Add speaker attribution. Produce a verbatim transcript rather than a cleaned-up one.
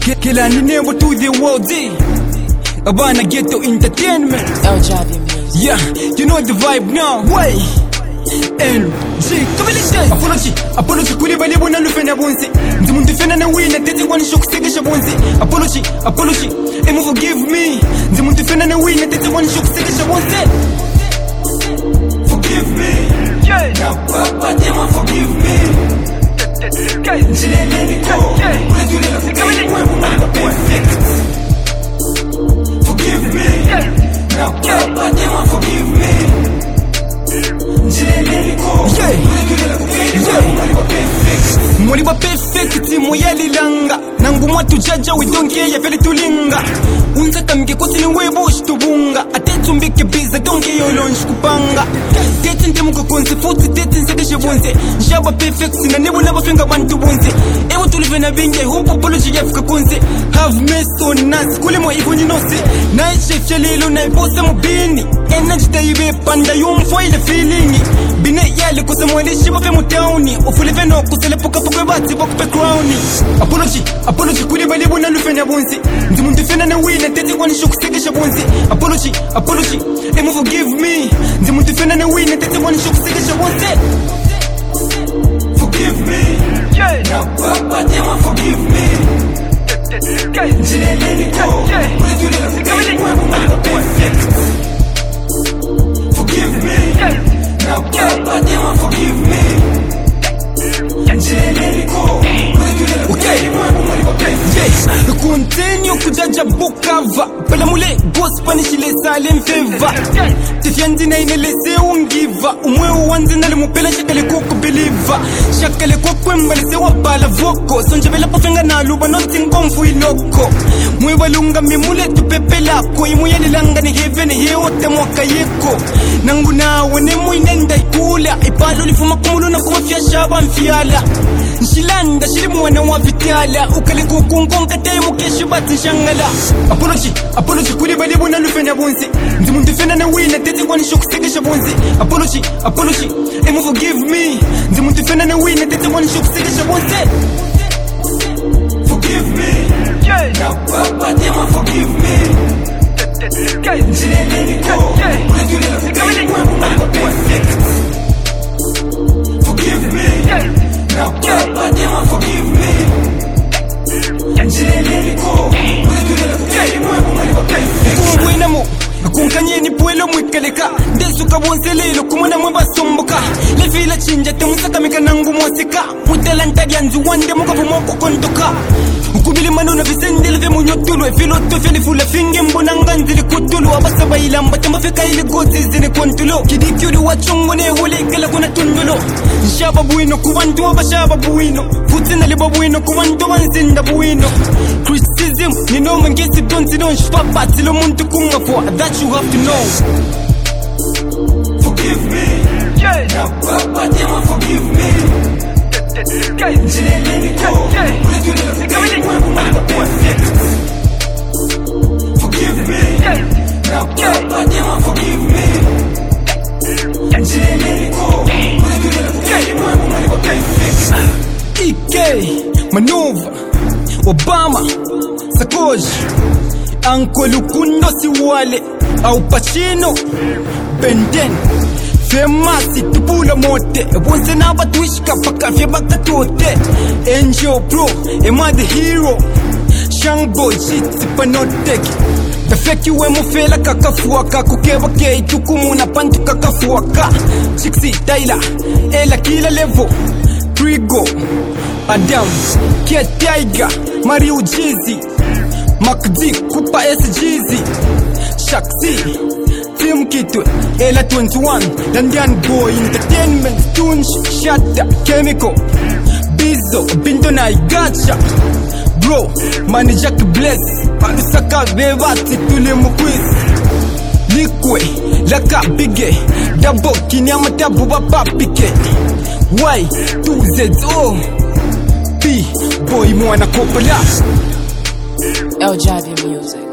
Speaker 1: Kila ni nembo to the world. Abana Ghetto Entertainment.
Speaker 2: L J V Music.
Speaker 1: Yeah, you know the vibe now. Why? N G Kabili Apology, apology kuli bali bona lufena bonse. Ndimuntu fena na wina tete kwani shokusekesha bonse. Apology, apology, emu forgive me. Ndimuntu fena na wina tete kwani shokusekesha bonse. Forgive me. Yeah. Na papa tema forgive me. Njilele niko. Unajule la forgive me. Mwana perfect. Forgive me. Na papa tema forgive me. Mwaliba perfect moyali langa nangu mwatu jaja widonke ya feli tulinga unza kamike kosi ni webo shitubunga atetu mbike biza donke yolonshi kupanga tete ndemu kukonse futi tete nsekeshe bonze njaba perfect na nebu naba fenga bantu bonze ewa tulive na binge hupo apology ya fika konse have mess on us kule mo ikonyi nose na chef ya lilo na ibose mubini energy da ibe panda yumfo ile feeling bine yale kose mwele shiba fe mutauni ufulive no kusele puka puka bati boku pe crowni apology apology kuli bali bona lufena bonse ndimuntu fena na wina tete kwani shokusekesha bonse apology apology emu forgive me ndimuntu fena na wina tete kwani shokusekesha bonse forgive me yeah na papa tema forgive me njilele niko unajule la forgive me mwana perfect forgive me na papa tema forgive me continue kujaja bukava pela mule gospel nishile sale mfeva tifianzi na inelese ungiva umwe uwanzi nale mupela shakale kuku believa shakale kuku mbalise wabala voko sonjebela pofenga na luba noti ngomfu iloko mwe walunga mimule tupepe lako imu yanilanga ni heaven heote mwaka yeko nangu nawe nemu inenda ikula ipalo lifuma kumulu na kumafia shaba mfiala nshilanda shili mwana wa vitala ukale kukungonga taimu kesho bati shangala apology apology kuli bali bona lufena bonse ndimuntu fena na wina tete kwani shokusekesha bonse apology apology emu forgive me ndimuntu fena na wina tete kwani shokusekesha bonse forgive me yeah na papa tema forgive me njilele niko unajule la forgive me mwana perfect forgive me na papa tema forgive me njilele niko unajule la forgive me mwana perfect kumwinamo kunkanye ni puelo mwikeleka desuka bonselelo kumona mweba somboka lefila chinja temusaka mika nangu mwasika mutalanta gyanzi wande mukavu moko kontoka ukubili manona visendele ve munyotulu efiloto feli fula finge mbona nganzili kutulu abasaba ilamba temafika ili gozi zine kontulo kidikyuri wachongo ne hule ikala kuna tundulo nshaba buino kubantu wabashaba buino futina liba buino kubantu wanzinda buino criticism ni no mangesi donti don shpapa tilo muntu kunga for that you have to know forgive me yeah na papa tema forgive me njilele niko unajule la forgive me mwana perfect forgive me na papa tema forgive me njilele niko unajule la forgive me mwana perfect E K Manova Obama Sakoji Anko Lukundo Siwale Au Pacino Benden Femasi tupula mote Bonse na batuishka paka fye baka tote Angel Pro Ema the hero Shangboy shit sipanotek Tafeki we mufela kakafuaka Kukeba kei tukumuna pantu kakafuaka Chiksi Tyler Ela kila level Trigo Adam Kia Tiger Mario Jeezy Makdi Kupa S Jeezy Shaksi Team Kitwe Ela twenty-one Dandian Boy Entertainment Tunch Shatta Chemical Bizo Binto na Igacha Bro Mani Jack Bless Alusaka Bevati Tule Mukwiz Likwe Laka Bige Dabo Kinyama Tabu Bapa Pike Y two Z O P Boy Mwana Kopola
Speaker 2: L J V Music.